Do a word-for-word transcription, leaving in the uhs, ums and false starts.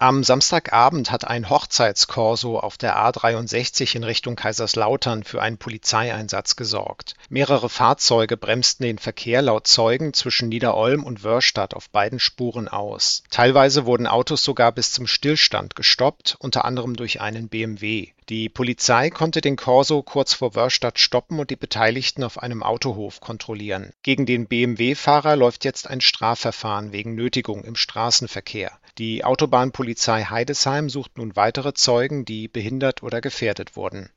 Am Samstagabend hat ein Hochzeitskorso auf der A dreiundsechzig in Richtung Kaiserslautern für einen Polizeieinsatz gesorgt. Mehrere Fahrzeuge bremsten den Verkehr laut Zeugen zwischen Niederolm und Wörrstadt auf beiden Spuren aus. Teilweise wurden Autos sogar bis zum Stillstand gestoppt, unter anderem durch einen B M W. Die Polizei konnte den Corso kurz vor Wörrstadt stoppen und die Beteiligten auf einem Autohof kontrollieren. Gegen den B M W-Fahrer läuft jetzt ein Strafverfahren wegen Nötigung im Straßenverkehr. Die Autobahnpolizei Heidesheim sucht nun weitere Zeugen, die behindert oder gefährdet wurden.